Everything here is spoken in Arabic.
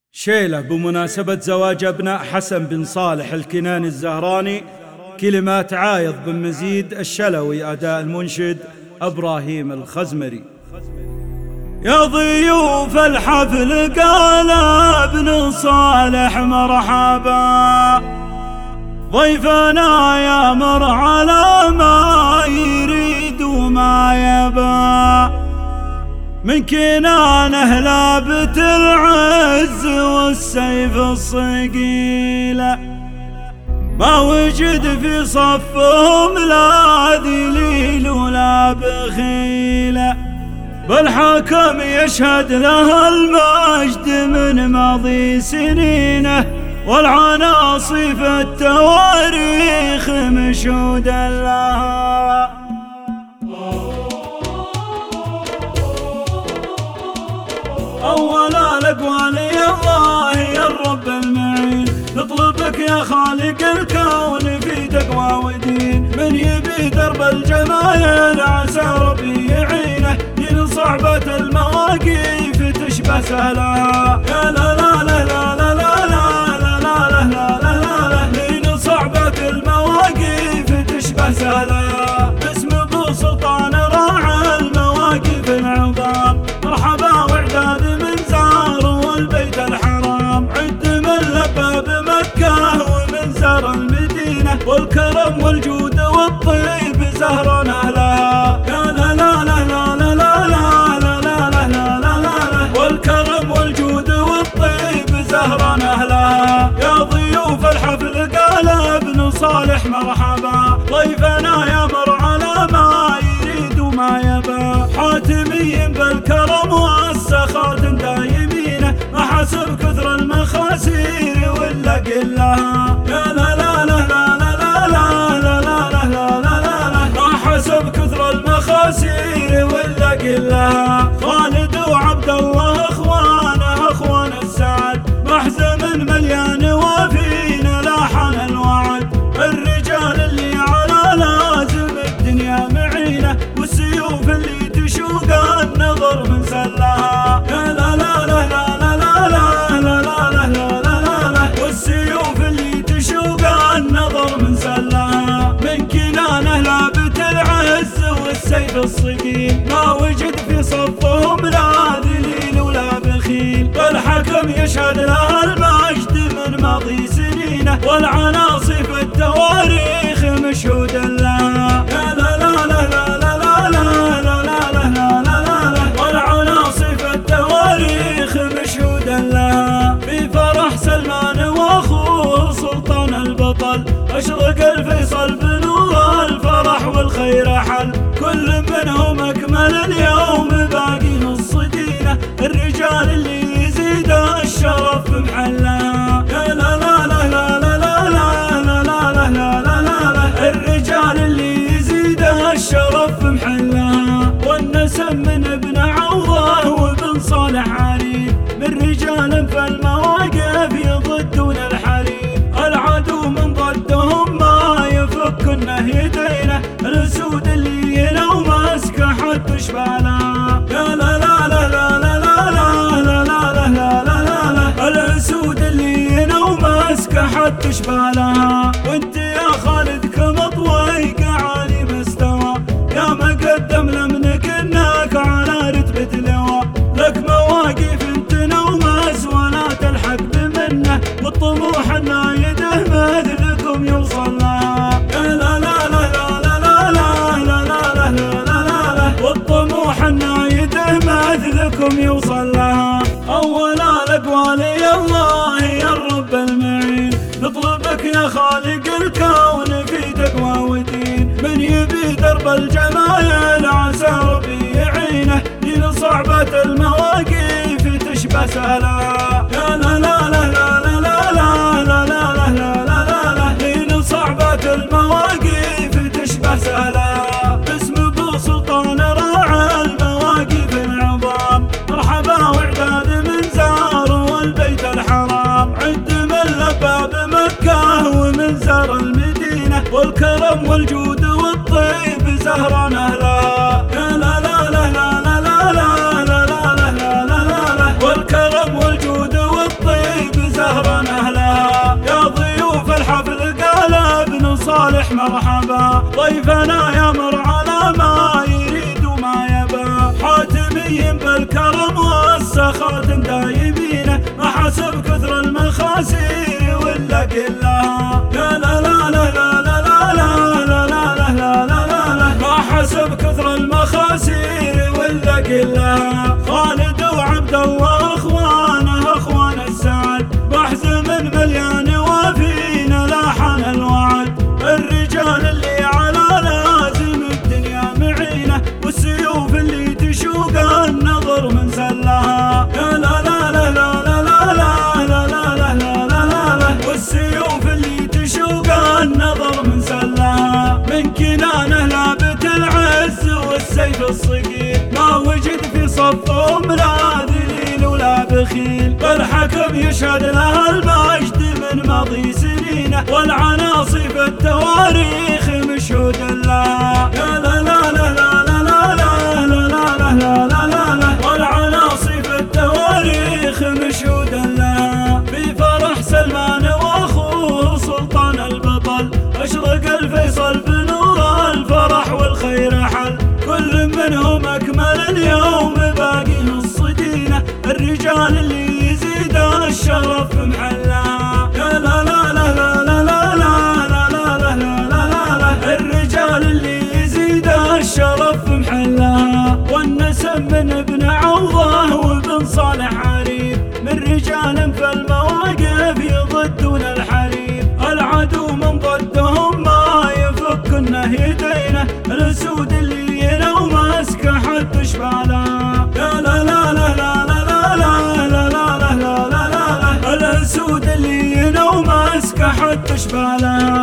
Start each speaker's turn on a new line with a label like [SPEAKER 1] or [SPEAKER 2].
[SPEAKER 1] شيلة بمناسبة زواج أبناء حسن بن صالح الكناني الزهراني. كلمات عايض بن مزيد الشلوي، أداء المنشد إبراهيم الخزمري.
[SPEAKER 2] يا ضيوف الحفل قال ابن صالح مرحبا، ضيفنا يامر على ما يريد وما يبا، من كنانه لابت العز والسيف الصقيله، ما وجد في صفهم لا ذليل ولا بخيله، بالحكم يشهد له المجد من ماضي سنينه، والعناصف التواريخ مشهودا لها. أولا الأقوال يا الله يا الرب المعين، نطلبك يا خالق الكون في تقوى ودين، من يبي درب الجمايل عسى ربي يعينه، دين صعبة المواقف تشبه سهلها، يا لا لا لا لا لا لا لا لا لا لا لا، دين صعبة المواقف تشبه سهلها، باسم ابو سلطان راعى المواقف العظام، مرحبا وعداد من زار والبيت الحرام، عد من لبى بمكة ومن زار المدينة، والكرم والجود والطيب زهرا أهلها، يا لا لا لا لا لا لا لا لا لا لا لا، والكرم والجود والطيب زهرا أهلها. يا ضيوف الحفل قال ابن صالح مرحبا، ضيفنا يامر على ما يريد وما يبا، حاتمي بالكرم والسخاء دايمينه، ما حسب كثر المخاسير ولا قلها، يا لا لا لا لا لا لا لا لا لا لا، ما حسب كثر المخاسير ولا قلها، خالد وعبد الله اخوان السعد، محزن مليان وفينا لاحن الوعد، الرجال اللي على لازم الدنيا معينه، والسيوف اللي تشوق النظر من سلها، يا لا لا لا لا لا لا لا لا لا لا لا، والسيوف اللي تشوق النظر من سلها، من كنانه لابت العز والسيف الصقيل، ما وجد في صفهم لا ذليل ولا بخيل، والحكم يشهد له المجد من ماضي سنينه، والعناصف التواريخ مشهودا لها، يا لا لا لا لا لا لا لا لا لا لا، والعناصف التواريخ مشهودا لها، في فرح سلمان واخوه سلطان البطل، اشرق الفيصل بنور الفرح والخير حل، كل منهم اكمل اليوم باقي نص دينه، الرجال اللي يزيد الشرف محلها، يا لا لا لا لا لا لا لا لا لا لا، الرجال اللي يزيد الشرف محلها، والنسب من ابن عوضه وابن صالح علي، من رجال في المواقف يضدون الحليم، العدو من ضدهم ما يفكن يدينه، الاسود اللي لو ماسكه حد شبالها، يا لا لا لا لا لا لا لا لا لا لا، الاسود اللي لو ماسكه حد شبالها، وانت يا خالد كمطوي عالي مستوى، يا مقدم لمنك انك على رتبة لواء، لك مواقف انت نومس ولا تلحق بمنه، والطموح النايده مثلكم يوصل لها، يا لا لا لا لا لا لا لا لا لا لا، والطموح النايده مثلكم يوصل لها. اولا الاقوال يا الله يا الرب المعين، نطلبك يا خالق الكون في تقوى ودين، من يبي درب الجمايل عسى ربي يعينه، دين صعبة المواقف تشبه سهلها، يا لا لا لا لا لا لا لا لا لا لا، دين صعبة المواقف تشبه سهلها، باسم ابو سلطان راعى المواقف العظام، مرحبا وعداد من زار والبيت الحرام، عد من لبى بمكة ومن زار المدينة، والكرم والجود والطيب زهرا أهلها، يا لا لا لا لا لا لا لا لا لا لا لا، والكرم والجود والطيب مرحبا، ضيفنا يمر على ما يريد وما يبا، حاتمي بالكرم والسخاء دايمين، ما حسب كثر المخاسير ولا كلها. لا لا لا لا لا لا لا لا لا لا لا لا، ما حسب كثر المخاسير ولا كلها. خالد وعبد الله اخوانه اخوان السعد، بحزم مليان وفينا لاحن الوعد. الرجال اللي على لازم الدنيا معينه، والسيوف اللي تشوق النظر من سلها. لا لا لا لا لا لا لا لا لا لا لا لا، والسيوف اللي تشوق النظر من سلها. من كنانه لابت العز والسيف الصقيل، ما وجد في صفهم لا ذليل ولا بخيل. والحكم يشهد له المجد من ماضي سنينه، والعناصي في التواريخ مشهود لها. لا لا لا لا لا لا لا لا لا لا لا لا لا، والعناصي في التواريخ مشهود لها. في فرح سلمان واخوه سلطان البطل، اشرق الفيصل بنور الفرح والخير حل. كل منهم اكمل اليوم باقي نص دينه، الرجال اللي يزيد الشرف محلها. لا لا لا لا لا لا لا لا لا لا لا لا، الرجال اللي يزيد الشرف محلها. والنسب من ابن عوضه وابن صالح عريف، من رجال في المواقف يضدون الحريف. العدو من ضدهم ما يفك النهيتين، الاسود اللي ينو ماسكه حد شبالها. لا لا لا لا لا لا لا لا لا لا لا لا لا، الاسود اللي ينو ماسكه حد شبالها.